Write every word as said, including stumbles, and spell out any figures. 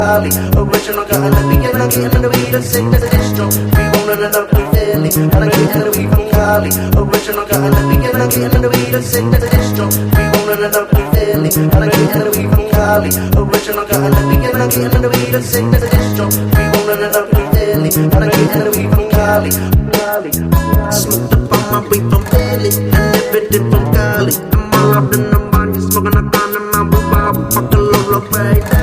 Cali. Original got an enemy and I'm getting the weed and sick as a distro. We rolling it up in Philly and I'm getting the weed from Cali. Original got an enemy and I'm getting the weed and sick as a distro. We rolling it up in Philly and I'm getting the weed from Cali. Original got an enemy and I'm getting the weed and sick as a distro. We rolling it up in Philly and I'm getting the weed from Cali. Cali. Smoked up on my weed from Philly and everything from Cali. I'm all up in the body smoking a gun in my boob. Fuck a little baby.